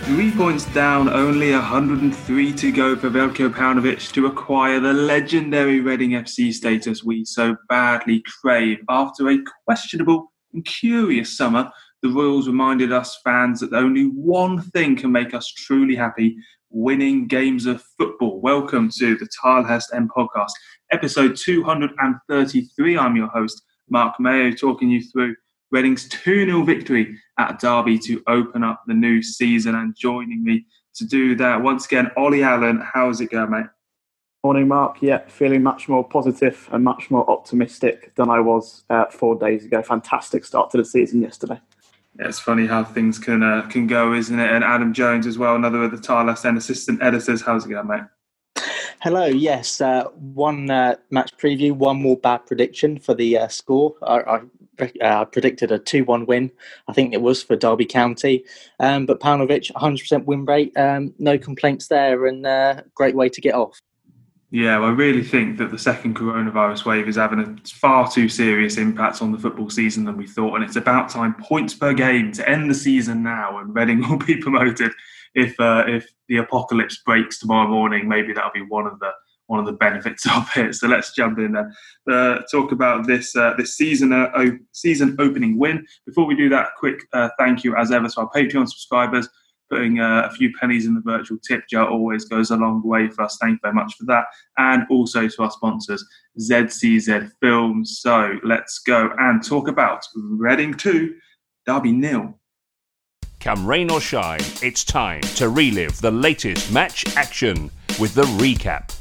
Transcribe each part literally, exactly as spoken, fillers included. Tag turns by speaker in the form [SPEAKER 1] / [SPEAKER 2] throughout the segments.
[SPEAKER 1] Three points down, only one hundred three to go for Veljko Paunovic to acquire the legendary Reading F C status we so badly crave. After a questionable and curious summer, the Royals reminded us fans that only one thing can make us truly happy: winning games of football. Welcome to the Tilehurst End podcast, episode two hundred thirty-three. I'm your host, Mark Mayo, talking you through Reading's two nil victory at Derby to open up the new season. And joining me to do that, once again, Ollie Allen. How's it going, mate?
[SPEAKER 2] Morning, Mark. Yeah, feeling much more positive and much more optimistic than I was uh, four days ago. Fantastic start to the season yesterday.
[SPEAKER 1] Yeah, it's funny how things can uh, can go, isn't it? And Adam Jones as well, another of the Tilehurst End assistant editors. How's it going, mate?
[SPEAKER 3] Hello, yes. Uh, one uh, match preview, one more bad prediction for the uh, score. I, I uh, predicted a two one win, I think it was, for Derby County. Um, but Paunovic, one hundred percent win rate, um, no complaints there, and uh, great way to get off.
[SPEAKER 1] Yeah, well, I really think that the second coronavirus wave is having a far too serious impact on the football season than we thought. And it's about time, points per game, to end the season now, and Reading will be promoted. If uh, if the apocalypse breaks tomorrow morning, maybe that'll be one of the one of the benefits of it. So let's jump in there. Uh, talk about this uh, this season uh, o- season opening win. Before we do that, quick uh, thank you as ever to our Patreon subscribers. Putting uh, a few pennies in the virtual tip jar always goes a long way for us. Thank you very much for that. And also to our sponsors, Z C Z Films. So let's go and talk about Reading two, Derby nil.
[SPEAKER 4] Come rain or shine, it's time to relive the latest match action with the recap.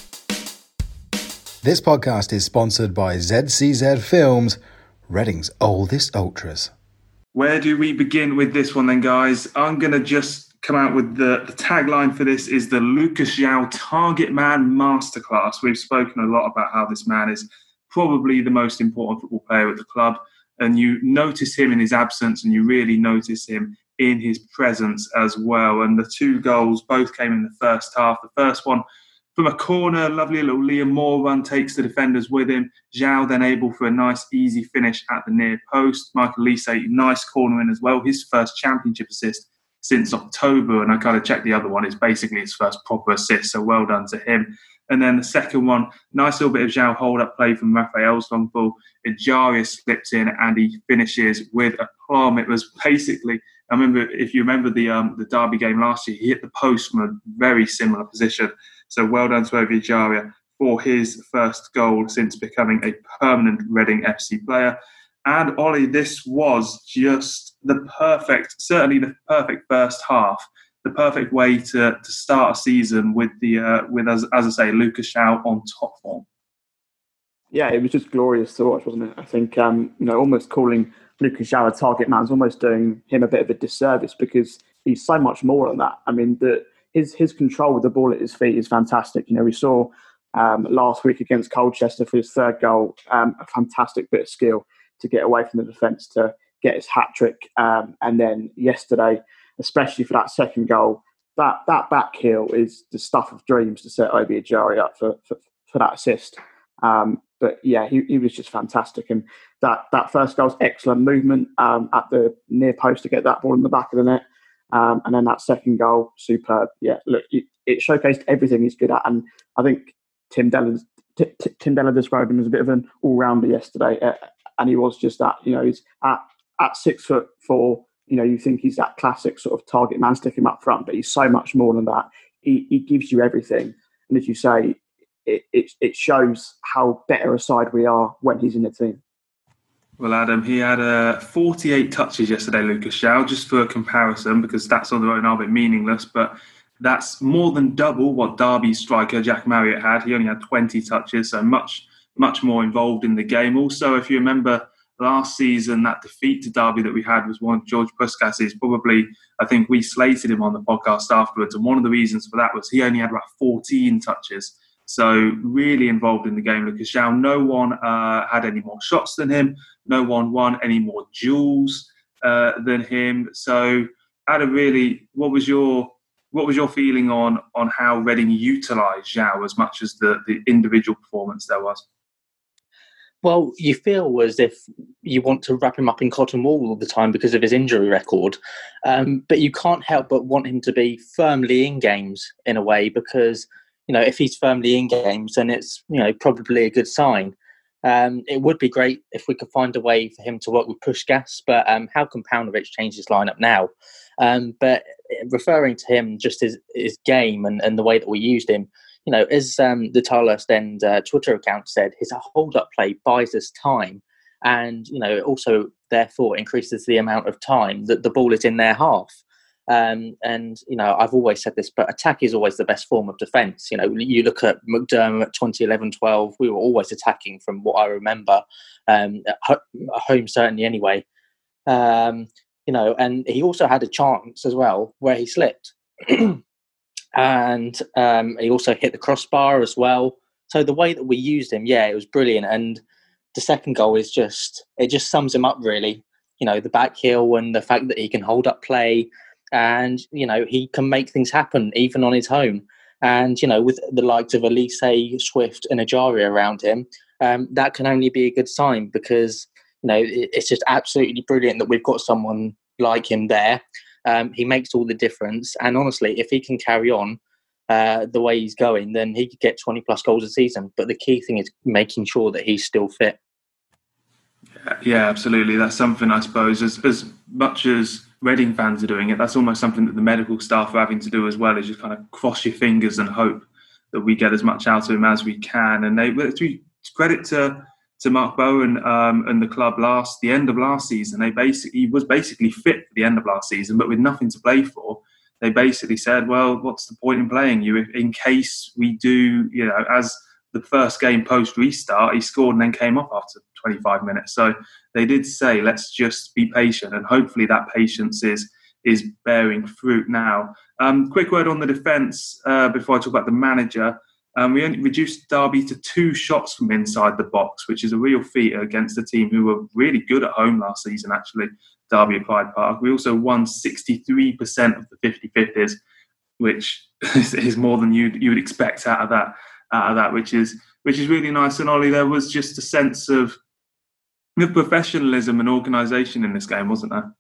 [SPEAKER 5] This podcast is sponsored by Z C Z Films, Reading's oldest ultras.
[SPEAKER 1] Where do we begin with this one then, guys? I'm going to just come out with the, the tagline for this is the Lucas João Target Man Masterclass. We've spoken a lot about how this man is probably the most important football player at the club, and you notice him in his absence and you really notice him in his presence as well. And the two goals both came in the first half. The first one from a corner, lovely little Liam Moore run, takes the defenders with him. João then able for a nice, easy finish at the near post. Michael Lise, nice corner in as well. His first championship assist since October, and I kind of checked the other one. It's basically his first proper assist, so well done to him. And then the second one, nice little bit of João hold-up play from Raphael's long ball. Ejaria slips in and he finishes with a plum. It was basically, I remember, if you remember the um, the Derby game last year, he hit the post from a very similar position. So well done to Ovie Ejaria for his first goal since becoming a permanent Reading F C player. And Ollie, this was just the perfect, certainly the perfect first half, the perfect way to, to start a season with the uh, with as as I say, Lucas João on top form.
[SPEAKER 2] Yeah, it was just glorious to watch, wasn't it? I think um, you know, almost calling Lucas João a target man is almost doing him a bit of a disservice because he's so much more than that. I mean, the his his control with the ball at his feet is fantastic. You know, we saw um, last week against Colchester for his third goal, um, a fantastic bit of skill to get away from the defence to get his hat trick, um, and then yesterday, especially for that second goal, that that back heel is the stuff of dreams to set Ovie Ejaria up for, for for that assist. Um, but yeah, he, he was just fantastic, and that that first goal's excellent movement um, at the near post to get that ball in the back of the net. Um, and then that second goal, superb. Yeah, look, it, it showcased everything he's good at. And I think Tim Della, T- T- Tim Della described him as a bit of an all-rounder yesterday. Uh, and he was just that. You know, he's at, at six foot four, you know, you think he's that classic sort of target man, stick him up front, but he's so much more than that. He, he gives you everything. And as you say, it, it, it shows how better a side we are when he's in the team.
[SPEAKER 1] Well, Adam, he had uh, forty-eight touches yesterday, Lucas João, just for comparison, because stats on their own are a bit meaningless, but that's more than double what Derby striker Jack Marriott had. He only had twenty touches, so much, much more involved in the game. Also, if you remember last season, that defeat to Derby that we had was one of George Puskas'. Probably, I think we slated him on the podcast afterwards, and one of the reasons for that was he only had about fourteen touches. So really involved in the game, Lucas João. No one uh, had any more shots than him. No one won any more duels uh, than him. So, Adam, really, what was your what was your feeling on on how Reading utilised João as much as the, the individual performance there was?
[SPEAKER 3] Well, you feel as if you want to wrap him up in cotton wool all the time because of his injury record, um, but you can't help but want him to be firmly in games in a way, because, you know, if he's firmly in games, then it's, you know, probably a good sign. Um, it would be great if we could find a way for him to work with Puskás, but um, how can Paunovic change his lineup now? Um, but referring to him, just his, his game and, and the way that we used him, you know, as um, the Tilehurst End uh, Twitter account said, his hold-up play buys us time, and, you know, it also therefore increases the amount of time that the ball is in their half. Um, and, you know, I've always said this, but attack is always the best form of defence. You know, you look at McDermott twenty eleven twelve, we were always attacking from what I remember, um, at home certainly anyway. Um, you know, and he also had a chance as well where he slipped. And um, he also hit the crossbar as well. So the way that we used him, yeah, it was brilliant. And the second goal is just, it just sums him up really. You know, the back heel and the fact that he can hold up play, and, you know, he can make things happen even on his home. And, you know, with the likes of Elise, Swift and Ajaria around him, um, that can only be a good sign, because, you know, it, it's just absolutely brilliant that we've got someone like him there. Um, he makes all the difference. And honestly, if he can carry on uh, the way he's going, then he could get twenty plus goals a season. But the key thing is making sure that he's still fit.
[SPEAKER 1] Yeah, yeah, absolutely. That's something, I suppose, as, as much as Reading fans are doing it, that's almost something that the medical staff are having to do as well, is just kind of cross your fingers and hope that we get as much out of him as we can. And they, to credit to to Mark Bowen um, and the club last, the end of last season, they basically, he was basically fit for the end of last season, but with nothing to play for. They basically said, well, what's the point in playing you if, in case we do, you know, as the first game post restart, he scored and then came off after twenty-five minutes. So they did say, let's just be patient, and hopefully that patience is is bearing fruit now. Um, quick word on the defence uh, before I talk about the manager. Um, we only reduced Derby to two shots from inside the box, which is a real feat against a team who were really good at home last season, actually, Derby at Pride Park. We also won sixty-three percent of the fifty-fifties, which is more than you'd, you would expect out of that, out of that, which is which is really nice. And Ollie, there was just a sense of, of professionalism and organisation in this game, wasn't there?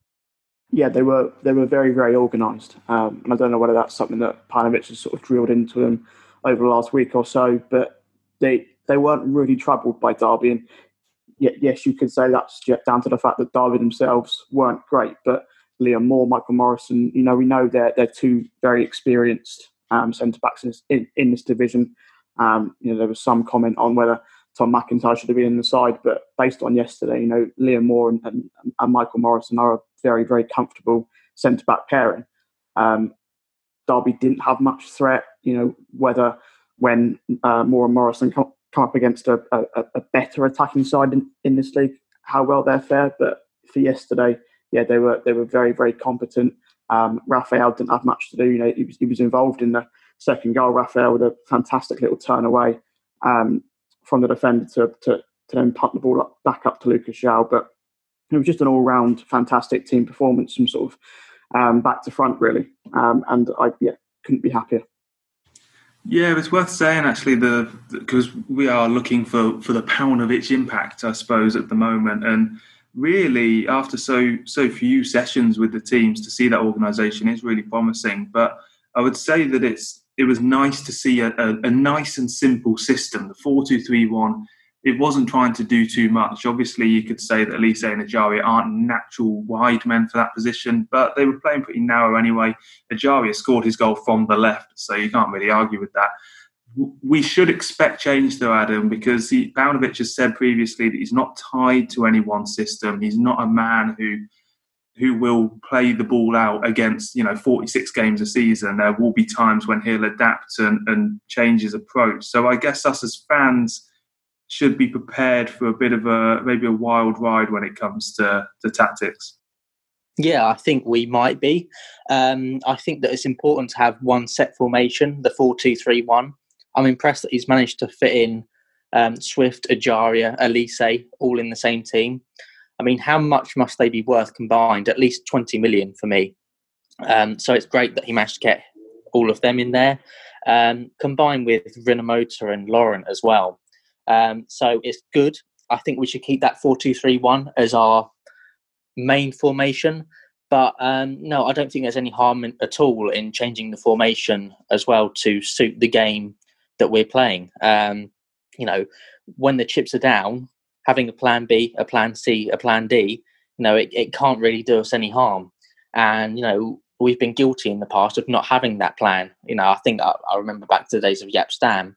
[SPEAKER 2] Yeah, they were they were very, very organised. Um, and I don't know whether that's something that Paunovic has sort of drilled into them over the last week or so, but they they weren't really troubled by Derby. And yet, yes, you could say that's down to the fact that Derby themselves weren't great, but Liam Moore, Michael Morrison, you know, we know they're, they're two very experienced um, centre-backs in, in, in this division. Um, you know, there was some comment on whether Tom McIntyre should have been in the side, but based on yesterday, you know, Liam Moore and, and, and Michael Morrison are a very, very comfortable centre-back pairing. Um, Derby didn't have much threat, you know, whether when uh, Moore and Morrison come, come up against a, a, a better attacking side in, in this league, how well they're fared. But for yesterday, yeah, they were they were very, very competent. Um, Raphael didn't have much to do. You know, he was, he was involved in the second goal. Raphael with a fantastic little turn away um, from the defender to, to, to then punt the ball up, back up to Lucas João. But it was just an all-round fantastic team performance from sort of um, back to front, really. Um, and I yeah, couldn't be happier.
[SPEAKER 1] Yeah, it's worth saying actually, the because we are looking for, for the Paunovic impact, I suppose, at the moment. And really, after so so few sessions with the teams, to see that organisation is really promising. But I would say that it's it was nice to see a, a, a nice and simple system. The four two three one, it wasn't trying to do too much. Obviously, you could say that Elise and Ajaria aren't natural wide men for that position, but they were playing pretty narrow anyway. Ajaria scored his goal from the left, so you can't really argue with that. We should expect change though, Adam, because he, Paunovic has said previously that he's not tied to any one system. He's not a man who who will play the ball out against, you know, forty-six games a season. There will be times when he'll adapt and, and change his approach. So I guess us as fans should be prepared for a bit of a, maybe a wild ride when it comes to, to tactics.
[SPEAKER 3] Yeah, I think we might be. Um, I think that it's important to have one set formation, the four two three one. I'm impressed that he's managed to fit in um, Swift, Ajaria, Elise, all in the same team. I mean, how much must they be worth combined? At least twenty million for me. Um, so it's great that he managed to get all of them in there, um, combined with Rinomhota and Laurent as well. Um, so it's good I think we should keep that four two three one as our main formation. But um, no, I don't think there's any harm in, at all in changing the formation as well to suit the game that we're playing. Um, you know, when the chips are down, having a plan B, a plan C, a plan D, you know, it, it can't really do us any harm. And, you know, we've been guilty in the past of not having that plan. You know, I think I, I remember back to the days of Jaap Stam,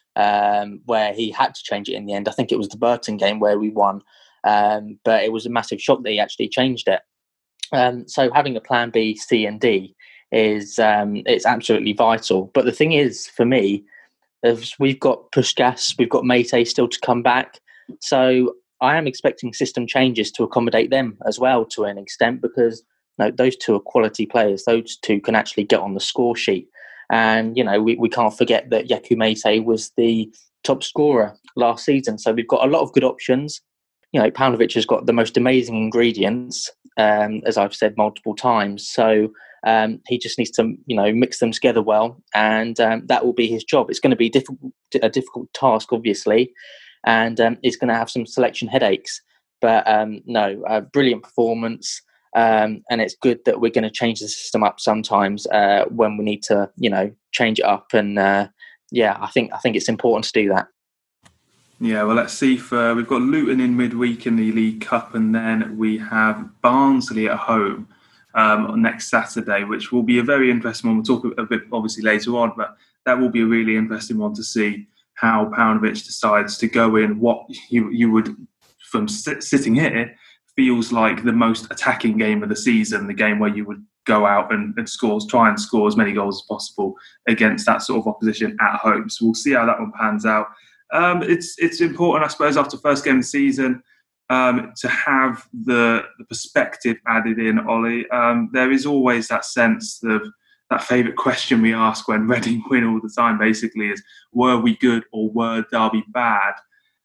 [SPEAKER 3] um, where he had to change it in the end. I think it was the Burton game where we won. Um, but it was a massive shock that he actually changed it. Um, so having a plan B, C and D is um, it's absolutely vital. But the thing is, for me, is we've got Puskas, we've got Meite still to come back. So I am expecting system changes to accommodate them as well to an extent, because you know, those two are quality players. Those two can actually get on the score sheet. And, you know, we, we can't forget that Yaku Meite was the top scorer last season. So we've got a lot of good options. You know, Paunovic has got the most amazing ingredients, um, as I've said multiple times. So um, he just needs to, you know, mix them together well, and um, that will be his job. It's going to be difficult, a difficult task, obviously, and um, he's going to have some selection headaches. But um, no, a brilliant performance, um, and it's good that we're going to change the system up sometimes uh, when we need to, you know, change it up. And uh, yeah, I think I think it's important to do that.
[SPEAKER 1] Yeah, well, let's see. For we've got Luton in midweek in the League Cup, and then we have Barnsley at home um, next Saturday, which will be a very interesting one. We'll talk a bit obviously later on, but that will be a really interesting one to see how Paunovic decides to go in. What you you would, from sit, sitting here, feels like the most attacking game of the season, the game where you would go out and, and score, try and score as many goals as possible against that sort of opposition at home. So we'll see how that one pans out. Um, it's it's important, I suppose, after first game of the season, um, to have the, the perspective added in, Ollie. Um, there is always that sense of that favourite question we ask when Reading win all the time, basically, is were we good or were Derby bad?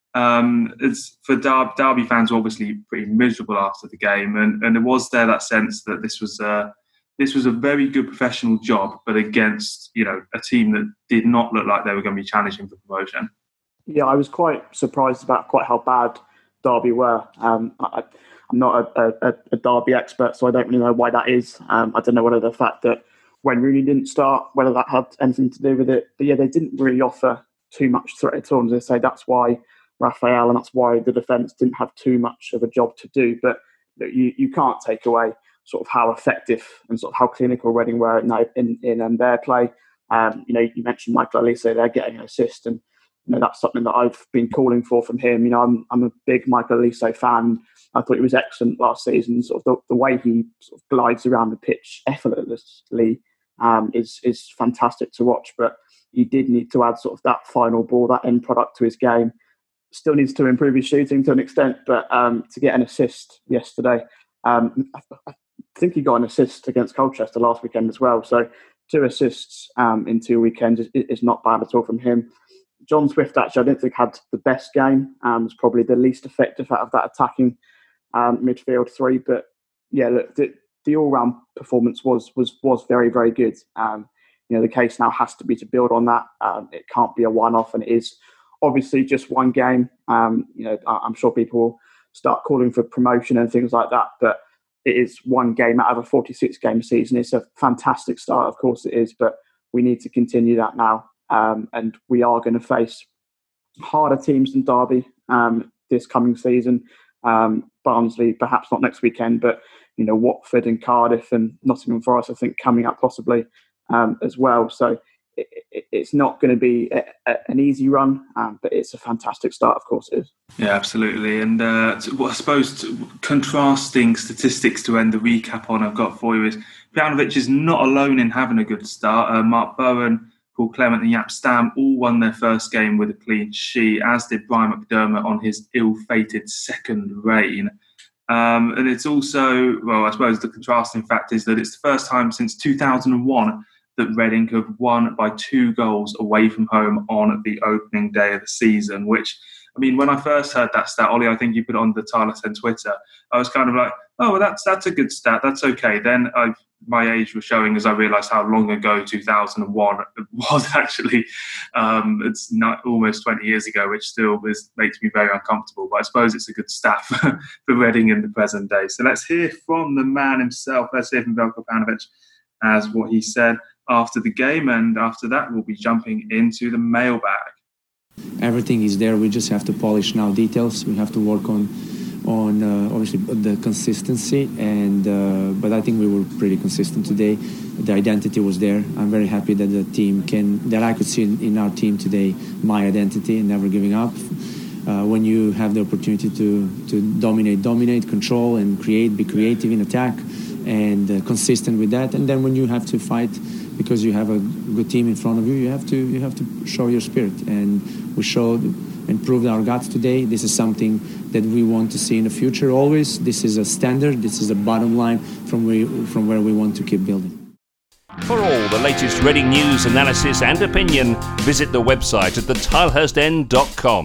[SPEAKER 1] Um, it's for Derby, Derby fans were obviously pretty miserable after the game, and, and it was there that sense that this was a, this was a very good professional job, but against, you know, a team that did not look like they were going to be challenging for promotion.
[SPEAKER 2] Yeah, I was quite surprised about quite how bad Derby were. Um, I, I'm not a, a, a Derby expert, so I don't really know why that is. Um, I don't know whether the fact that when Rooney didn't start, whether that had anything to do with it. But yeah, they didn't really offer too much threat at all. And as I say, that's why Raphael and that's why the defence didn't have too much of a job to do. But you, you can't take away sort of how effective and sort of how clinical Reading were in in, in um, their play. Um, you know, you mentioned Michael Olise, they're getting an assist, and you know, that's something that I've been calling for from him. You know, I'm I'm a big Michael Olise fan. I thought he was excellent last season. Sort of the, the way he sort of glides around the pitch effortlessly um, is is fantastic to watch. But he did need to add sort of that final ball, that end product to his game. Still needs to improve his shooting to an extent, but um, to get an assist yesterday, um, I, I think he got an assist against Colchester last weekend as well. So two assists um, in two weekends is, is not bad at all from him. John Swift, actually, I don't think had the best game. Um, was probably the least effective out of that attacking um, midfield three. But yeah, look, the, the all-round performance was was was very, very good. Um, you know, the case now has to be to build on that. Um, it can't be a one-off, and it is obviously just one game. Um, you know, I'm sure people will start calling for promotion and things like that, but it is one game out of a forty-six game season. It's a fantastic start, of course it is, but we need to continue that now. Um, and we are going to face harder teams than Derby um, this coming season. Um, Barnsley, perhaps not next weekend, but you know, Watford and Cardiff and Nottingham Forest, I think, coming up possibly um, as well. So it, it, it's not going to be a, a, an easy run, um, but it's a fantastic start, of course it is.
[SPEAKER 1] Yeah, absolutely. And uh, well, I suppose contrasting statistics to end the recap on I've got for you is Paunovic is not alone in having a good start. Uh, Mark Bowen, Paul Clement and Jaap Stam all won their first game with a clean sheet, as did Brian McDermott on his ill-fated second reign. Um, and it's also, well, I suppose the contrasting fact is that it's the first time since two thousand one that Reading have won by two goals away from home on the opening day of the season, which I mean, when I first heard that stat, Ollie, I think you put it on the Tyler ten Twitter, I was kind of like, oh, well, that's that's a good stat. That's okay. Then I, my age was showing as I realised how long ago two thousand one was actually. Um, it's not almost twenty years ago, which still is, makes me very uncomfortable. But I suppose it's a good stat for, for Reading in the present day. So let's hear from the man himself. Let's hear from Veljko Paunovic as what he said after the game. And after that, we'll be jumping into the mailbag.
[SPEAKER 6] Everything is there. We just have to polish now details. We have to work on, on uh, obviously the consistency. And uh, but I think we were pretty consistent today. The identity was there. I'm very happy that the team can, that I could see in, in our team today, my identity and never giving up. Uh, when you have the opportunity to to dominate, dominate, control, and create, be creative in attack, and uh, consistent with that. And then when you have to fight, because you have a good team in front of you, you have to you have to show your spirit. And we showed and proved our guts today. This is something that we want to see in the future always. This is a standard. This is a bottom line from where, from where we want to keep building.
[SPEAKER 4] For all the latest Reading news, analysis and opinion, visit the website at the tilehurst end dot com.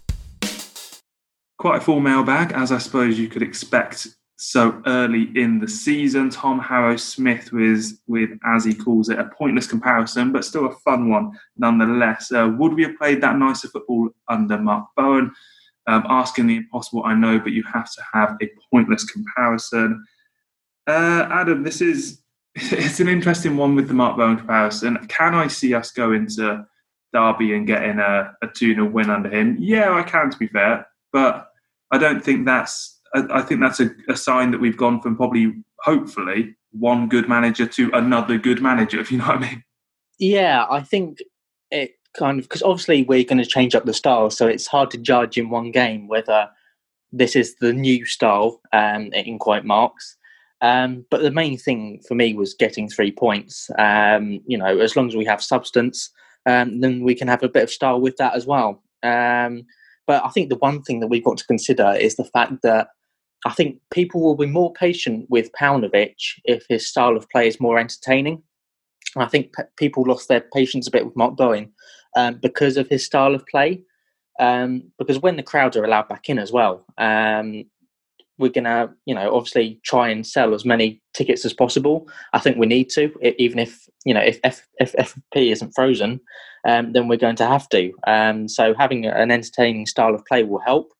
[SPEAKER 1] Quite a full mailbag, as I suppose you could expect so early in the season. Tom Harrow-Smith was with, as he calls it, a pointless comparison, but still a fun one nonetheless. Uh, would we have played that nicer football under Mark Bowen? Um, asking the impossible, I know, but you have to have a pointless comparison. Uh, Adam, this is it's an interesting one with the Mark Bowen comparison. Can I see us go into Derby and getting a, a two nil win under him? Yeah, I can, to be fair, but I don't think that's I think that's a, a sign that we've gone from probably, hopefully, one good manager to another good manager, if you know what I mean.
[SPEAKER 3] Yeah, I think it kind of, because obviously we're going to change up the style, so it's hard to judge in one game whether this is the new style um, in quite marks. Um, but the main thing for me was getting three points. Um, you know, as long as we have substance, um, then we can have a bit of style with that as well. Um, but I think the one thing that we've got to consider is the fact that I think people will be more patient with Paunovic if his style of play is more entertaining. I think p- people lost their patience a bit with Mark Bowen um, because of his style of play. Um, because when the crowds are allowed back in as well, um, we're going to, you know, obviously try and sell as many tickets as possible. I think we need to, even if, you know, if F- if F P isn't frozen, um, then we're going to have to. Um, so having an entertaining style of play will help.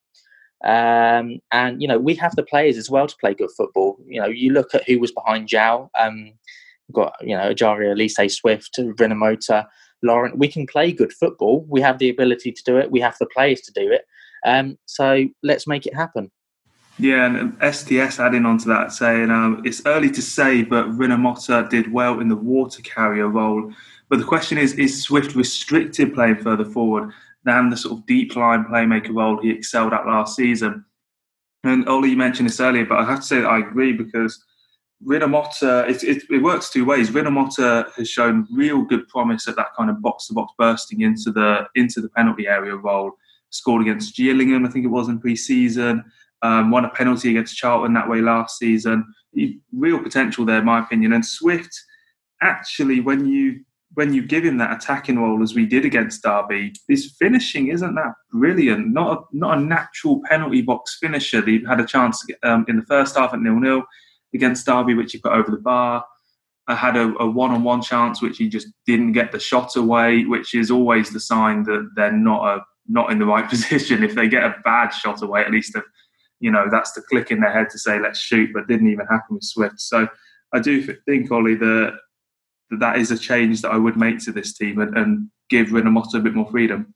[SPEAKER 3] Um, and, you know, we have the players as well to play good football. You know, you look at who was behind Zhao. Um, we've got, you know, Ajaria, Elise Swift, Rinomhota, Laurent. We can play good football. We have the ability to do it. We have the players to do it. Um, so let's make it happen.
[SPEAKER 1] Yeah, and S T S adding on to that, saying um, it's early to say, but Rinomhota did well in the water carrier role. But the question is, is Swift restricted playing further forward than the sort of deep line playmaker role he excelled at last season? And Ollie, you mentioned this earlier, but I have to say that I agree, because Rinomhota, it, it, it works two ways. Rinomhota has shown real good promise at that kind of box-to-box bursting into the into the penalty area role. Scored against Gillingham, I think it was, in pre-season. Um, won a penalty against Charlton that way last season. He, real potential there, in my opinion. And Swift, actually, when you when you give him that attacking role, as we did against Derby, his finishing isn't that brilliant. Not a, not a natural penalty box finisher. He had a chance to get, um, in the first half at nil nil against Derby, which he put over the bar. I had a, a one-on-one chance, which he just didn't get the shot away, which is always the sign that they're not a, not in the right position. If they get a bad shot away, at least, if, you know, that's the click in their head to say, let's shoot, but didn't even happen with Swift. So I do think, Ollie, that that is a change that I would make to this team and, and give Rinomhota a bit more freedom.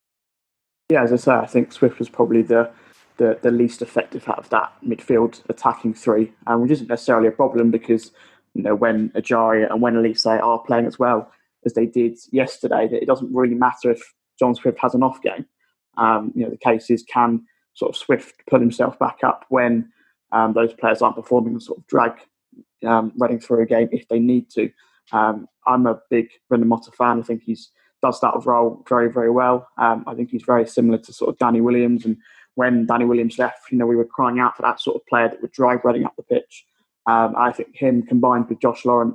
[SPEAKER 2] Yeah, as I say, I think Swift was probably the the, the least effective out of that midfield attacking three, um, which isn't necessarily a problem, because, you know, when Ajaria and when Elise are playing as well as they did yesterday, that it doesn't really matter if John Swift has an off game. Um, you know, the case is, can sort of Swift pull himself back up when um, those players aren't performing and sort of drag um, Reading through a game if they need to. Um, I'm a big Rinomhota fan. I think he's does that role very, very well. Um, I think he's very similar to sort of Danny Williams. And when Danny Williams left, you know, we were crying out for that sort of player that would drive Reading up the pitch. Um, I think him combined with Josh Laurent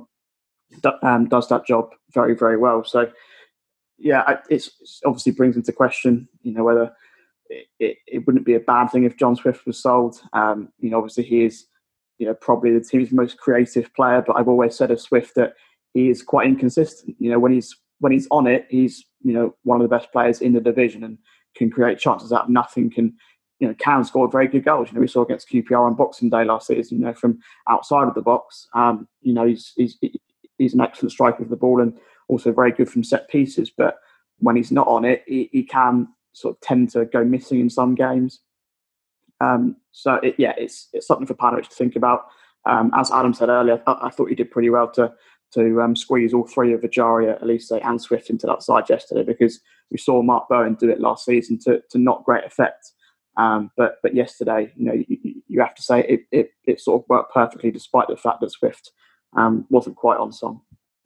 [SPEAKER 2] um, does that job very, very well. So, yeah, it's, it's obviously brings into question, you know, whether it, it, it wouldn't be a bad thing if John Swift was sold. Um, you know, obviously he is, you know, probably the team's most creative player, but I've always said of Swift that he is quite inconsistent. You know, when he's when he's on it, he's, you know, one of the best players in the division and can create chances out of nothing, can, you know, can score very good goals. You know, we saw against Q P R on Boxing Day last season, you know, from outside of the box. Um, you know, he's, he's, he's an excellent striker of the ball and also very good from set pieces. But when he's not on it, he, he can sort of tend to go missing in some games. Um, so, it, yeah, it's it's something for Paunovic to think about. Um, as Adam said earlier, I, I thought he did pretty well to to um, squeeze all three of Ejaria, Elise and Swift into that side yesterday, because we saw Mark Bowen do it last season to, to not great effect. Um, but but yesterday, you know, you, you have to say it, it it sort of worked perfectly, despite the fact that Swift um, wasn't quite on song.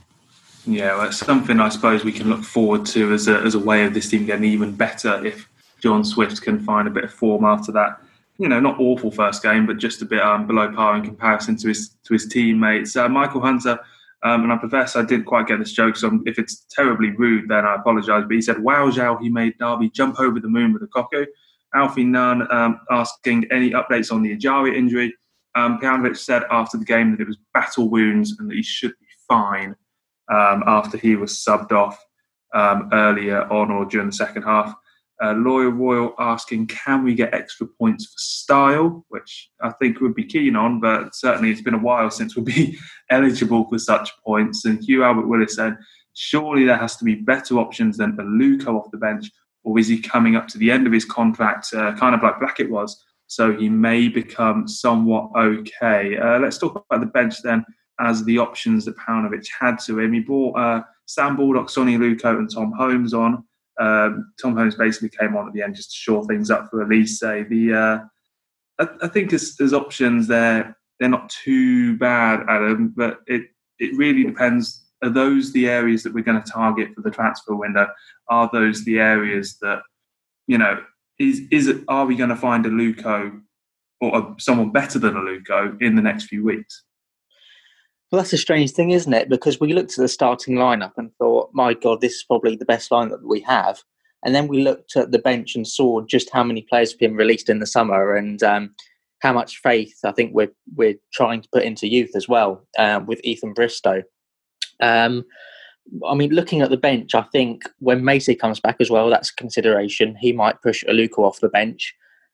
[SPEAKER 1] Yeah, well, it's something I suppose we can look forward to as a as a way of this team getting even better if John Swift can find a bit of form after that. You know, not awful first game, but just a bit um, below par in comparison to his to his teammates. Uh, Michael Hunter, um, and I profess I didn't quite get this joke, so if it's terribly rude, then I apologise. But he said, "Wow, Zhao, he made Derby jump over the moon with a Coco." Alfie Nunn um, asking any updates on the Ejaria injury. Um, Paunovic said after the game that it was battle wounds and that he should be fine um, after he was subbed off um, earlier on or during the second half. Uh, Lawyer Royal asking, can we get extra points for style, which I think we'd be keen on, but certainly it's been a while since we'll be eligible for such points. And Hugh Albert Willis said, surely there has to be better options than Aluko off the bench, or is he coming up to the end of his contract, uh, kind of like Blackett was, so he may become somewhat okay. Uh, let's talk about the bench then, as the options that Paunovic had to him. He brought uh, Sam Baldock, Sonny Aluko and Tom Holmes on. Um, Tom Holmes basically came on at the end just to shore things up for Elise. The uh, I, I think as, as options, they're they're not too bad, Adam. But it it really depends. Are those the areas that we're going to target for the transfer window? Are those the areas that, you know, is is it? Are we going to find a Aluko or a, someone better than Aluko in the next few weeks?
[SPEAKER 3] Well, that's a strange thing, isn't it? Because we looked at the starting lineup and thought, my God, this is probably the best lineup that we have. And then we looked at the bench and saw just how many players have been released in the summer and um, how much faith I think we're we're trying to put into youth as well, uh, with Ethan Bristow. Um, I mean, looking at the bench, I think when Macy comes back as well, that's a consideration. He might push Aluko off the bench.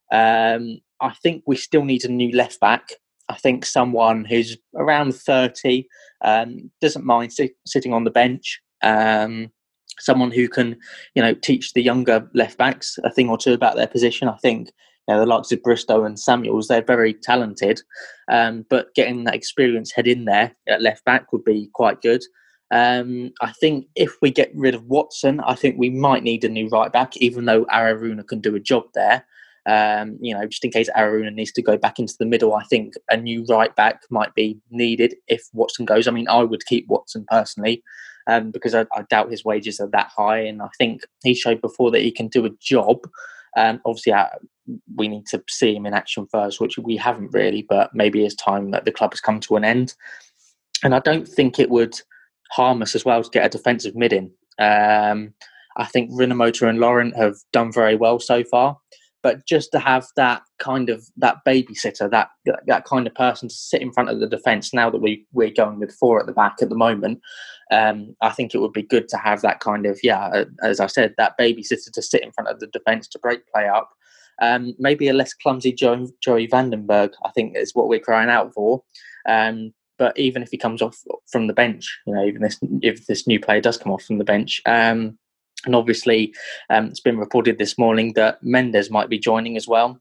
[SPEAKER 3] Um, I think we still need a new left back. I think someone who's around thirty, um, doesn't mind sit, sitting on the bench. Um, someone who can, you know, teach the younger left backs a thing or two about their position. I think, you know, the likes of Bristow and Samuels, they're very talented, um, but getting that experienced head in there at left back would be quite good. Um, I think if we get rid of Watson, I think we might need a new right back, even though Araruna can do a job there. Um, you know, just in case Araruna needs to go back into the middle, I think a new right back might be needed if Watson goes. I mean, I would keep Watson personally, um, because I, I doubt his wages are that high, and I think he showed before that he can do a job. Um, obviously, uh, we need to see him in action first, which we haven't really, but maybe it's time that the club has come to an end. And I don't think it would harm us as well to get a defensive mid in. Um, I think Rinomhota and Laurent have done very well so far. But just to have that kind of that babysitter, that that kind of person to sit in front of the defence now that we, we're going with four at the back at the moment, um, I think it would be good to have that kind of, yeah, as I said, that babysitter to sit in front of the defence to break play up. Um, maybe a less clumsy Joey, Joey Vandenberg, I think is what we're crying out for. Um, but even if he comes off from the bench, you know, even this, if this new player does come off from the bench, um, and obviously, um, it's been reported this morning that Mendes might be joining as well.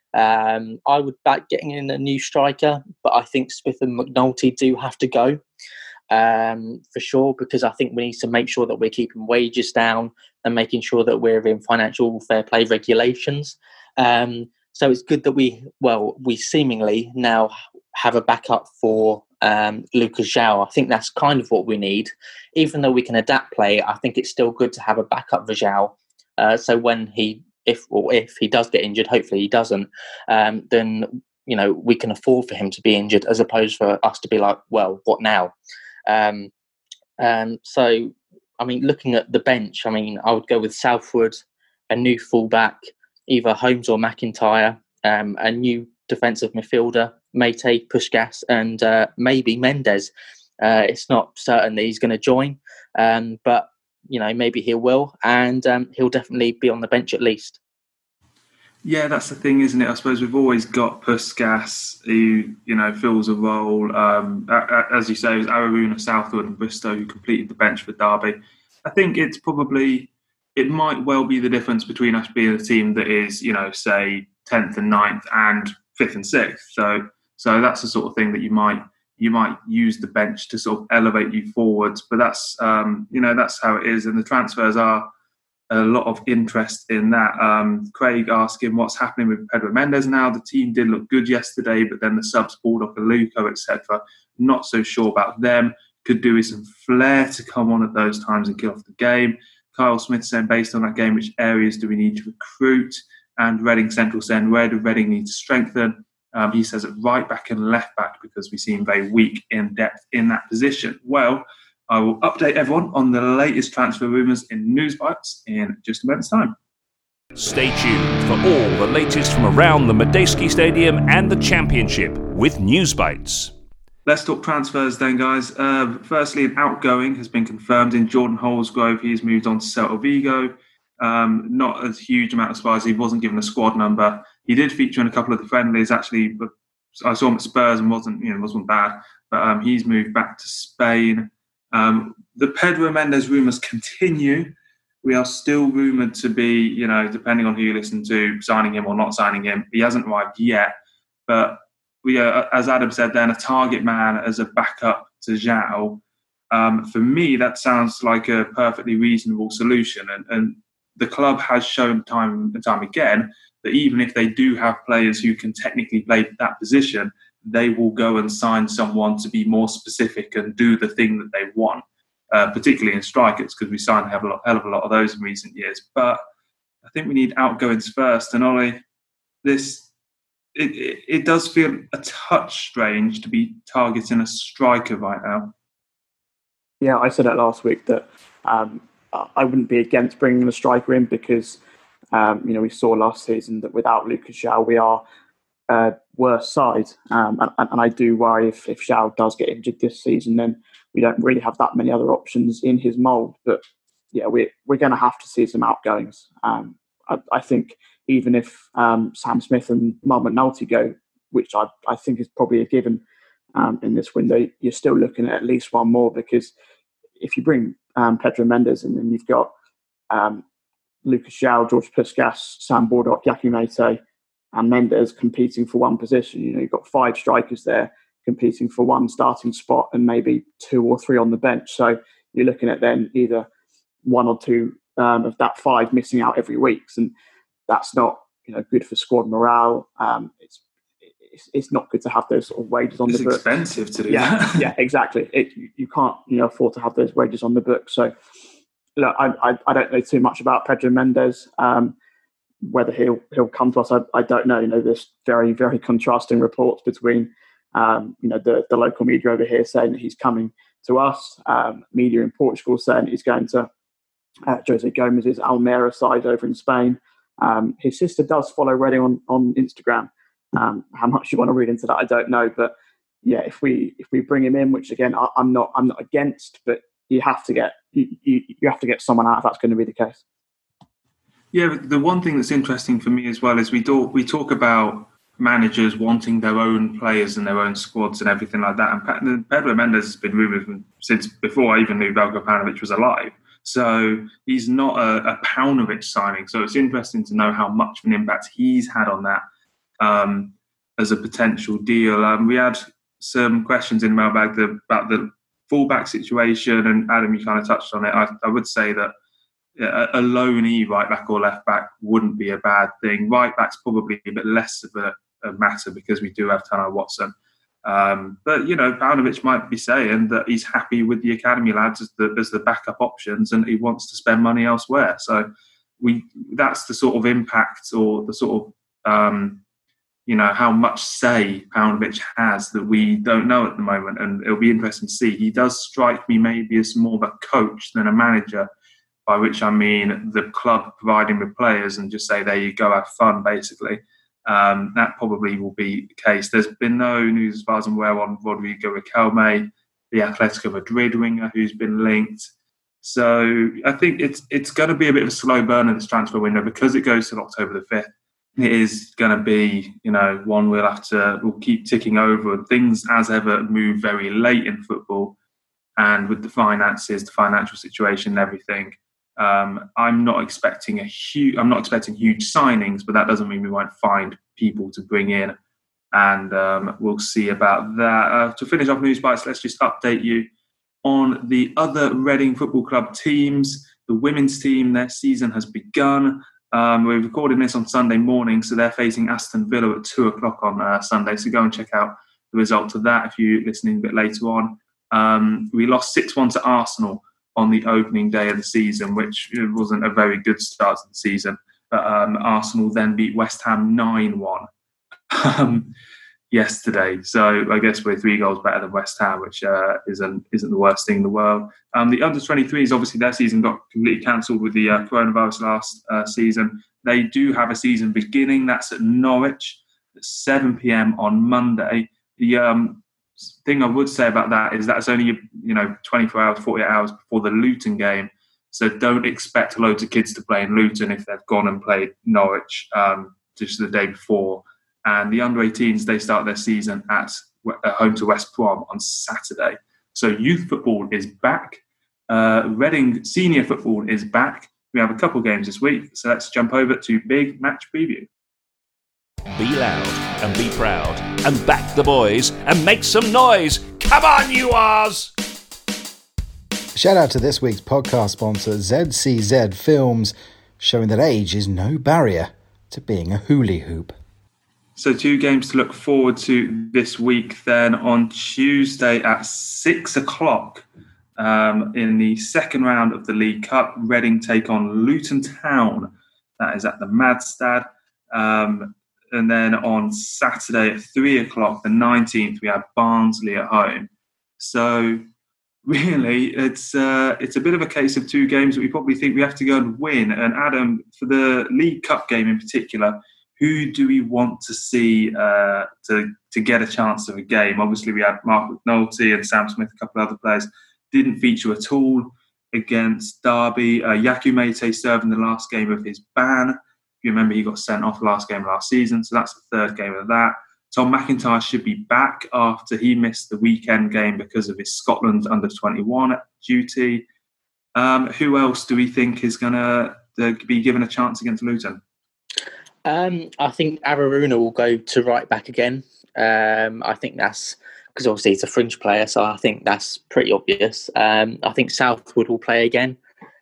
[SPEAKER 3] Um, I would back getting in a new striker, but I think Smith and McNulty do have to go um, for sure, because I think we need to make sure that we're keeping wages down and making sure that we're in financial fair play regulations. Um, so it's good that we, well, we seemingly now have a backup for um, Lucas João. I think that's kind of what we need. Even though we can adapt play, I think it's still good to have a backup for João. Uh, so when he, if or if he does get injured, hopefully he doesn't, um, then, you know, we can afford for him to be injured as opposed for us to be like, well, what now? Um, um, so, I mean, looking at the bench, I mean, I would go with Southwood, a new fullback, either Holmes or McIntyre, um, a new defensive midfielder, Mate, Puskas, and uh, maybe Mendes. Uh, it's not certain that he's going to join, um, but you know, maybe he will, and um, he'll definitely be on the bench at least.
[SPEAKER 1] Yeah, that's the thing, isn't it? I suppose we've always got Puskas, who, you know, fills a role. Um, as you say, it was Aruna, Southwood and Bristow who completed the bench for Derby. I think it's probably, it might well be the difference between us being a team that is, you know, say tenth and ninth and fifth and sixth. So, so that's the sort of thing that you might you might use the bench to sort of elevate you forwards. But that's, um, you know, that's how it is. And the transfers are a lot of interest in that. Um, Craig asking what's happening with Pedro Mendes now. The team did look good yesterday, but then the subs pulled off Aluko, et cetera. Not so sure about them. Could do with some flair to come on at those times and kill off the game. Kyle Smith saying, based on that game, which areas do we need to recruit? And Reading Central saying, where do Reading need to strengthen? Um, he says at right back and left back because we seem very weak in depth in that position. Well, I will update everyone on the latest transfer rumours in News Bites in just a moment's time.
[SPEAKER 4] Stay tuned for all the latest from around the Madejski Stadium and the Championship with News Bites.
[SPEAKER 1] Let's talk transfers then, guys. Uh, firstly, an outgoing has been confirmed in Jordan Holsgrove. He's moved on to Celta Vigo. Um, not a huge amount of Spurs. He wasn't given a squad number. He did feature in a couple of the friendlies, actually. But I saw him at Spurs and wasn't, you know, wasn't bad. But um, he's moved back to Spain. Um, the Pedro Mendes rumours continue. We are still rumoured to be, you know, depending on who you listen to, signing him or not signing him. He hasn't arrived yet. But we are, as Adam said then, a target man as a backup to João. Um, for me, that sounds like a perfectly reasonable solution. And, and the club has shown time and time again that even if they do have players who can technically play that position, they will go and sign someone to be more specific and do the thing that they want, uh, particularly in strikers, because we signed a hell of a lot, hell of a lot of those in recent years. But I think we need outgoings first. And Ollie, this it, it, it does feel a touch strange to be targeting a striker right now.
[SPEAKER 2] Yeah, I said it last week that um, I wouldn't be against bringing a striker in because, um, you know, we saw last season that without Lucas João, we are uh, worse side. Um, and, and I do worry if, if João does get injured this season, then we don't really have that many other options in his mould. But yeah, we're, we're going to have to see some outgoings. Um, I, I think even if um, Sam Smith and Mark McNulty go, which I, I think is probably a given um, in this window, you're still looking at at least one more, because if you bring um, Pedro Mendes and then you've got um, Lucas João, George Puskas, Sam Bordock, Yaki Mate and Mendes competing for one position, you know, you've got five strikers there competing for one starting spot and maybe two or three on the bench. So you're looking at then either one or two um, of that five missing out every week. And that's not, you know, good for squad morale. Um, it's, it's it's not good to have those sort of wages on
[SPEAKER 1] it's
[SPEAKER 2] the book.
[SPEAKER 1] It's expensive to do
[SPEAKER 2] yeah,
[SPEAKER 1] that.
[SPEAKER 2] yeah, exactly. It, you, you can't, you know, afford to have those wages on the book. So, look, I, I, I don't know too much about Pedro Mendes. Um, whether he'll he'll come to us, I, I don't know. You know, there's very very contrasting reports between, um, you know, the the local media over here saying that he's coming to us. Um, media in Portugal saying he's going to uh, Jose Gomez's Almeria side over in Spain. Um, his sister does follow Reading on on Instagram. Um, how much you want to read into that, I don't know. But yeah, if we if we bring him in, which again I, I'm not I'm not against, but you have to get you, you, you have to get someone out if that's going to be the case.
[SPEAKER 1] Yeah, but the one thing that's interesting for me as well is we do we talk about managers wanting their own players and their own squads and everything like that. And Pedro Mendes has been rumoured since before I even knew Veljko Paunovic was alive. So he's not a, a Paunovic signing. So it's interesting to know how much of an impact he's had on that. Um, as a potential deal. Um, we had some questions in mailbag the, about the fullback situation, and Adam, you kind of touched on it. I, I would say that a, a loanee right back or left back wouldn't be a bad thing. Right back's probably a bit less of a, a matter because we do have Tano Watson. Um, but, you know, Paunovic might be saying that he's happy with the academy lads as the, as the backup options and he wants to spend money elsewhere. So we that's the sort of impact or the sort of um, you know, how much say Paunovic has that we don't know at the moment. And it'll be interesting to see. He does strike me maybe as more of a coach than a manager. by which I mean the club providing the players and just say, there you go, have fun, basically. Um, that probably will be the case. There's been no news as far as I'm aware on Rodrigo Riquelme, the Atletico Madrid winger who's been linked. So I think it's it's going to be a bit of a slow burn in this transfer window because it goes till October the fifth. It is going to be, you know, one we'll have to, we'll keep ticking over. Things, as ever, move very late in football. And with the finances, the financial situation and everything, um, I'm not expecting a huge, I'm not expecting huge signings, but that doesn't mean we won't find people to bring in. And um, we'll see about that. Uh, to finish off News Bites, let's just update you on the other Reading Football Club teams. The women's team, their season has begun. Um, we're recording this on Sunday morning, so they're facing Aston Villa at two o'clock on uh, Sunday. So go and check out the result of that if you're listening a bit later on. Um, we lost six one to Arsenal on the opening day of the season, which wasn't a very good start to the season. But um, Arsenal then beat West Ham nine one. Um, yesterday. So I guess we're three goals better than West Ham, which uh, isn't isn't the worst thing in the world. Um, the under twenty-threes, obviously their season got completely cancelled with the uh, coronavirus last uh, season. They do have a season beginning. That's at Norwich at seven p.m. on Monday. The um, thing I would say about that is that's only, you know, twenty-four hours, forty-eight hours before the Luton game. So don't expect loads of kids to play in Luton if they've gone and played Norwich um, just the day before. And the under eighteens, they start their season at uh, home to West Brom on Saturday. So youth football is back. Uh, Reading senior football is back. We have a couple games this week. So let's jump over to Big Match Preview.
[SPEAKER 4] Be loud and be proud and back the boys and make some noise. Come on, you Oz!
[SPEAKER 5] Shout out to this week's podcast sponsor, Z C Z Films, showing that age is no barrier to being a hula hoop.
[SPEAKER 1] So two games to look forward to this week then. On Tuesday at six o'clock um, in the second round of the League Cup, Reading take on Luton Town. That is at the Madstad. Um, and then on Saturday at three o'clock, the nineteenth, we have Barnsley at home. So really, it's uh, it's a bit of a case of two games that we probably think we have to go and win. And Adam, for the League Cup game in particular, who do we want to see uh, to to get a chance of a game? Obviously, we had Mark McNulty and Sam Smith, a couple of other players, didn't feature at all against Derby. Uh, Yaku Mete served in the last game of his ban. If you remember, he got sent off last game last season, so that's the third game of that. Tom McIntyre should be back after he missed the weekend game because of his Scotland under twenty-one duty. Um, who else do we think is going to be given a chance against Luton?
[SPEAKER 3] Um, I think Araruna will go to right back again. Um, I think that's because obviously he's a fringe player, so I think that's pretty obvious. Um, I think Southwood will play again.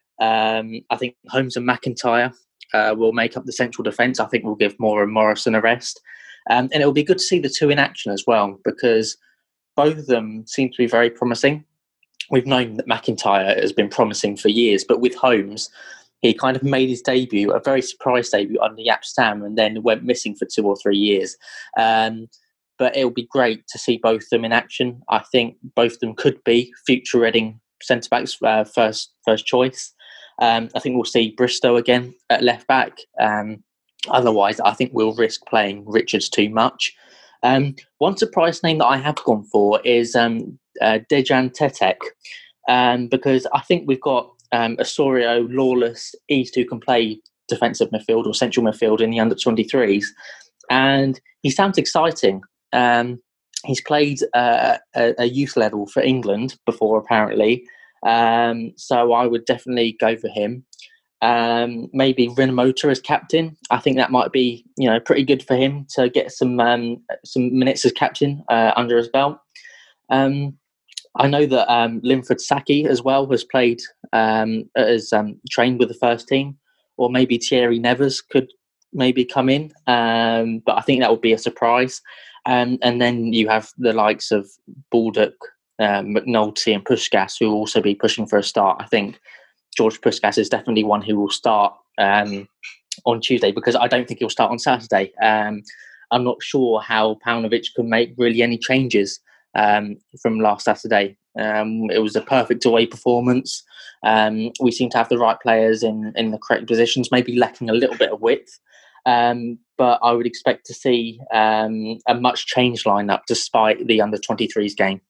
[SPEAKER 3] Um, I think Holmes and McIntyre uh, will make up the central defence. I think we'll give Moore and Morrison a rest. Um, and it'll be good to see the two in action as well, because both of them seem to be very promising. We've known that McIntyre has been promising for years, but with Holmes, he kind of made his debut, a very surprise debut under Jaap Stam, and then went missing for two or three years. Um, but it'll be great to see both of them in action. I think both of them could be future Reading centre-backs uh, first first choice. Um, I think we'll see Bristow again at left-back. Um, otherwise, I think we'll risk playing Richards too much. Um, one surprise name that I have gone for is um, uh, Dejan Tetek, um, because I think we've got Um, Osorio, Lawless, East who can play defensive midfield or central midfield in the under twenty-threes. And he sounds exciting. Um, he's played uh, a, a youth level for England before, apparently. Um, so I would definitely go for him. Um, maybe Rinomhota as captain. I think that might be, you know, pretty good for him to get some um, some minutes as captain uh, under his belt. Um, I know that um, Linford Saki as well has played, um, has um, trained with the first team, or maybe Thierry Nevers could maybe come in, um, but I think that would be a surprise. Um, and then you have the likes of Baldock, um, McNulty and Puskas who will also be pushing for a start. I think George Puskas is definitely one who will start um, on Tuesday, because I don't think he'll start on Saturday. Um, I'm not sure how Paunovic can make really any changes Um, from last Saturday. Um, it was a perfect away performance. Um, we seem to have the right players in, in the correct positions, maybe lacking a little bit of width. Um, but I would expect to see um, a much changed lineup despite the under twenty-threes game.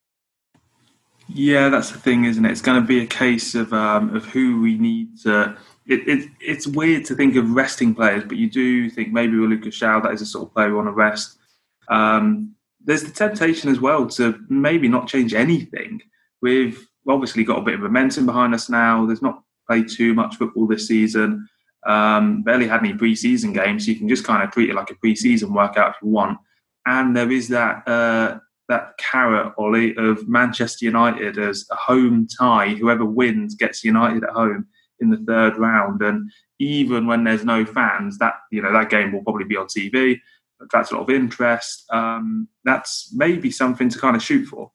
[SPEAKER 1] Yeah, that's the thing, isn't it? It's going to be a case of um, of who we need to. It, it, it's weird to think of resting players, but you do think maybe with Lucas João, that is a sort of player we want to rest. Um, there's the temptation as well to maybe not change anything. We've obviously got a bit of momentum behind us now. There's not played too much football this season. Um, barely had any pre-season games, so you can just kind of treat it like a pre-season workout if you want. And there is that uh, that carrot, Ollie, of Manchester United as a home tie. Whoever wins gets United at home in the third round. And even when there's no fans, that you know that game will probably be on T V. Attracts a lot of interest. Um, that's maybe something to kind of shoot for.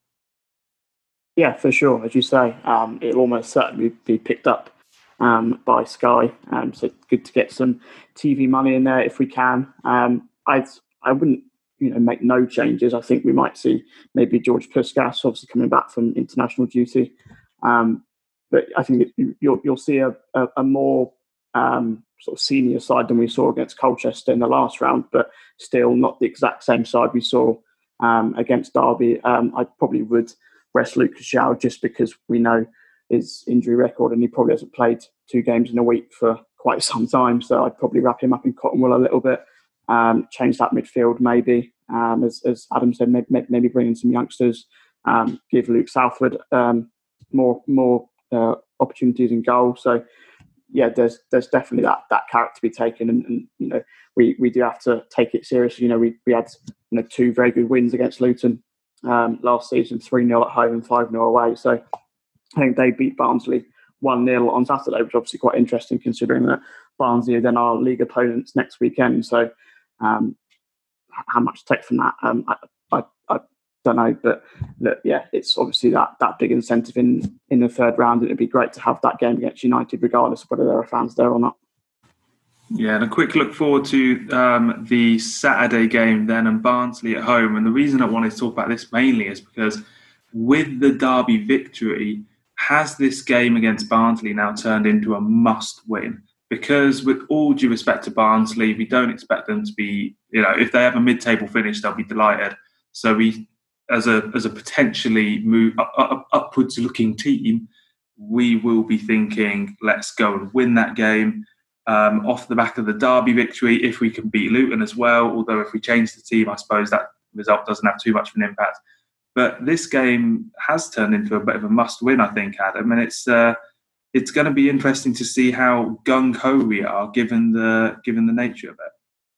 [SPEAKER 2] Yeah, for sure. As you say, um, it'll almost certainly be picked up um, by Sky. Um, so it's good to get some T V money in there if we can. Um, I'd, I wouldn't, you know, make no changes. I think we might see maybe George Puskas obviously coming back from international duty. Um, but I think you'll you'll see a, a, a more um, sort of senior side than we saw against Colchester in the last round, but still not the exact same side we saw um, against Derby. Um, I probably would rest Lucas João just because we know his injury record and he probably hasn't played two games in a week for quite some time. So I'd probably wrap him up in cotton wool a little bit, um, change that midfield maybe. Um, as, as Adam said, maybe, maybe bring in some youngsters, um, give Luke Southwood um, more more uh, opportunities in goal. So yeah, there's there's definitely that that carrot to be taken, and, and you know we, we do have to take it seriously. You know we we had you know two very good wins against Luton um, last season, three nil at home and five nil away. So I think they beat Barnsley one nil on Saturday, which is obviously quite interesting considering that Barnsley are then our league opponents next weekend. So um, how much to take from that, um, I, I, I don't know. But look, yeah, it's obviously that that big incentive in, in the third round. And it'd be great to have that game against United, regardless of whether there are fans there or not.
[SPEAKER 1] Yeah, and a quick look forward to um, the Saturday game then, and Barnsley at home. And the reason I wanted to talk about this mainly is because with the Derby victory, has this game against Barnsley now turned into a must-win? Because with all due respect to Barnsley, we don't expect them to be, you know, if they have a mid-table finish, they'll be delighted. So we, as a as a potentially move up, up, upwards-looking team, we will be thinking, let's go and win that game. Um, off the back of the Derby victory, if we can beat Luton as well, although if we change the team, I suppose that result doesn't have too much of an impact. But this game has turned into a bit of a must-win, I think, Adam, and it's uh, it's going to be interesting to see how gung-ho we are, given the given the nature of it.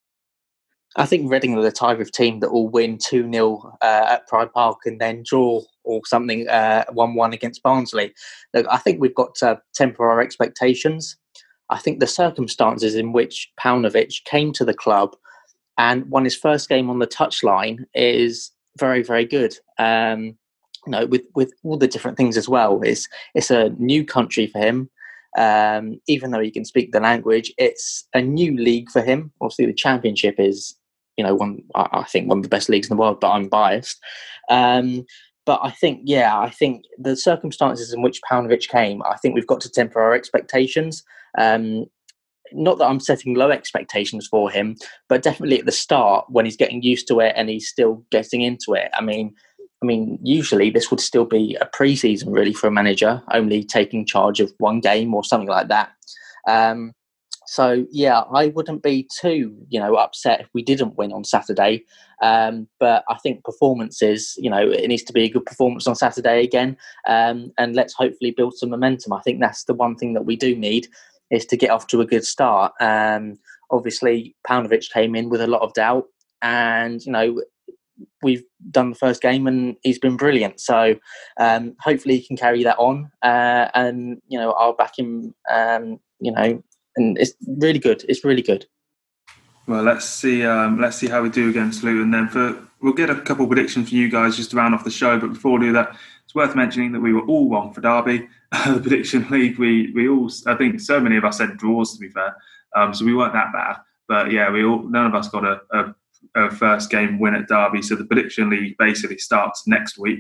[SPEAKER 3] I think Reading are the type of team that will win two nil uh, at Pride Park and then draw or something uh, one one against Barnsley. Look, I think we've got to temper our expectations. I think the circumstances in which Paunovic came to the club and won his first game on the touchline is very, very good. Um, you know, with, with all the different things as well. It's it's a new country for him. Um, even though he can speak the language, it's a new league for him. Obviously, the Championship is, you know, one I think one of the best leagues in the world, but I'm biased. Um, but I think, yeah, I think the circumstances in which Paunovic came, I think we've got to temper our expectations. Um, not that I'm setting low expectations for him, but definitely at the start when he's getting used to it and he's still getting into it. I mean, I mean, usually this would still be a pre-season really for a manager, only taking charge of one game or something like that. Um, so yeah, I wouldn't be too, you know, upset if we didn't win on Saturday. Um, but I think performances, you know, it needs to be a good performance on Saturday again. Um, and let's hopefully build some momentum. I think that's the one thing that we do need, is to get off to a good start. Um, obviously, Paunovic came in with a lot of doubt, and you know we've done the first game and he's been brilliant. So um, hopefully he can carry that on, uh, and you know I'll back him. Um, you know, and it's really good. It's really good.
[SPEAKER 1] Well, let's see. Um, let's see how we do against Luton. Then for we'll get a couple of predictions for you guys just to round off the show. But before we do that, it's worth mentioning that we were all wrong for Derby. The prediction league, we we all, I think so many of us said draws, to be fair. Um, so we weren't that bad. But yeah, we all none of us got a, a, a first game win at Derby. So the prediction league basically starts next week.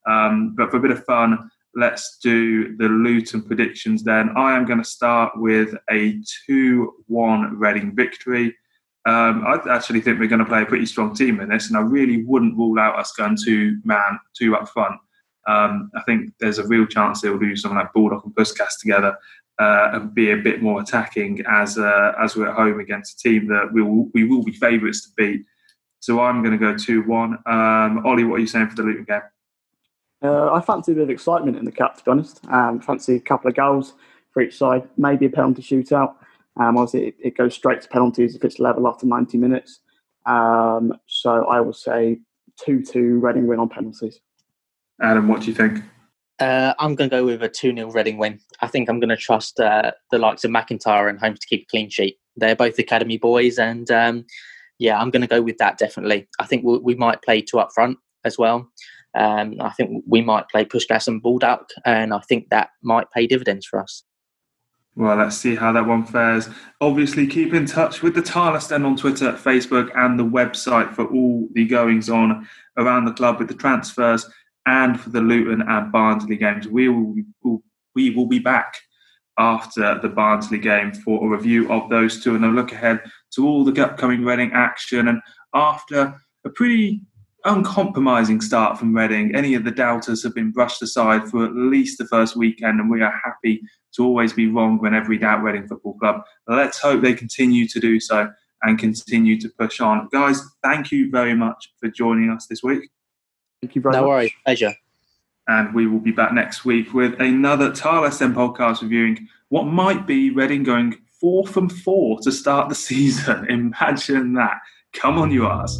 [SPEAKER 1] Um, but for a bit of fun, let's do the Luton predictions then. I am going to start with a two one Reading victory. Um, I actually think we're going to play a pretty strong team in this, and I really wouldn't rule out us going two man, two up front. Um, I think there's a real chance they'll do something like Baldock and Puskas together uh, and be a bit more attacking as uh, as we're at home against a team that we will, we will be favourites to beat. So I'm going to go two one. Um, Ollie, what are you saying for the Luton game?
[SPEAKER 2] Uh, I fancy a bit of excitement in the Cup, to be honest. Um, fancy a couple of goals for each side, maybe a penalty shootout. Um, obviously, it, it goes straight to penalties if it's level after ninety minutes. Um, so I will say two two Reading win on penalties.
[SPEAKER 1] Adam, what do you think?
[SPEAKER 3] Uh, I'm going to go with a two nil Reading win. I think I'm going to trust uh, the likes of McIntyre and Holmes to keep a clean sheet. They're both academy boys, and um, yeah, I'm going to go with that definitely. I think we'll, we might play two up front as well. Um, I think we might play Puskas and Baldock, and I think that might pay dividends for us.
[SPEAKER 1] Well, let's see how that one fares. Obviously, keep in touch with the Tarless Den on Twitter, Facebook, and the website for all the goings on around the club with the transfers and for the Luton and Barnsley games. We will, we will be back after the Barnsley game for a review of those two and a look ahead to all the upcoming Reading action. And after a pretty uncompromising start from Reading, any of the doubters have been brushed aside for at least the first weekend, and we are happy to always be wrong whenever we doubt Reading Football Club. Let's hope they continue to do so and continue to push on. Guys, thank you very much for joining us this week.
[SPEAKER 2] Thank you very
[SPEAKER 3] no
[SPEAKER 2] much.
[SPEAKER 3] No worries, pleasure.
[SPEAKER 1] And we will be back next week with another Tarless Den podcast reviewing what might be Reading going four from four to start the season. Imagine that. Come on, you arse.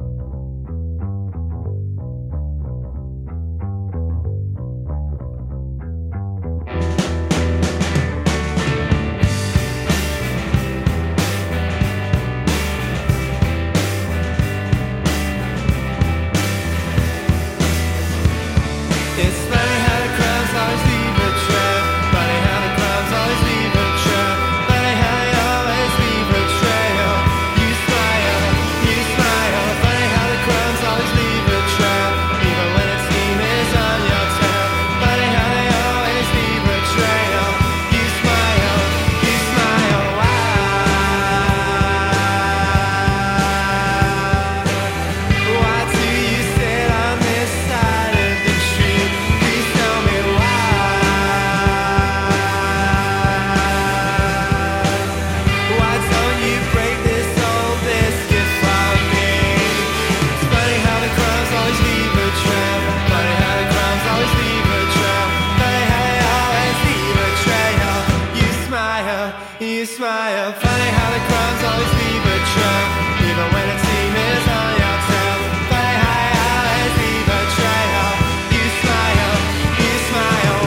[SPEAKER 7] You smile, funny how the crumbs always leave a trail, even when it seems it's on your tail. Funny how you always leave a trail. You smile, you smile,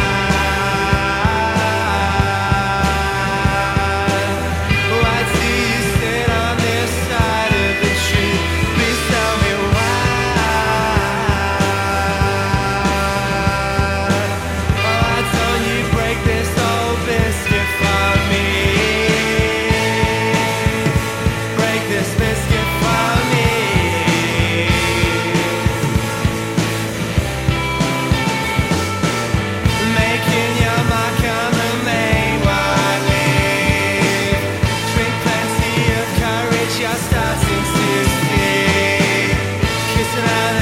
[SPEAKER 7] why? Why do you sit on this side of the tree? Please tell me why. Why don't you break this old biscuit for me? Just starting to see, kissing out